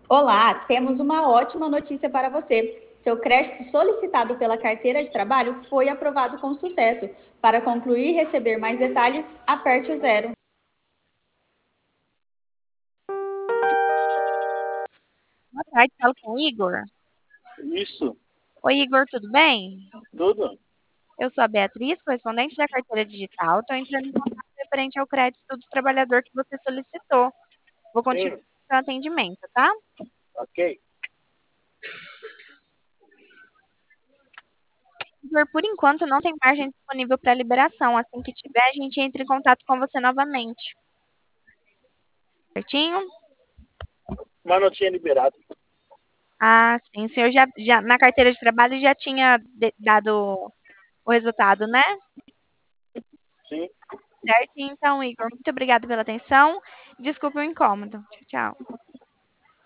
Olá, temos uma ótima notícia para você. Seu crédito solicitado pela carteira de trabalho foi aprovado com sucesso. Para concluir e receber mais detalhes, aperte o zero. Boa tarde, falo com o Igor. Isso, Oi, Igor, tudo bem? tudo. Eu sou a Beatriz, correspondente da carteira digital. Estou entrando em contato referente ao crédito do trabalhador que você solicitou. Vou continuar Sim, o seu atendimento, tá? ok. Igor, por enquanto não tem margem disponível para liberação. Assim que tiver, a gente entra em contato com você novamente. Certinho? Mas não tinha liberado. Ah, sim. O senhor já na carteira de trabalho já tinha dado o resultado, né? Sim, Certo? Então, Igor, muito obrigada pela atenção. Desculpe o incômodo. Tchau, tchau.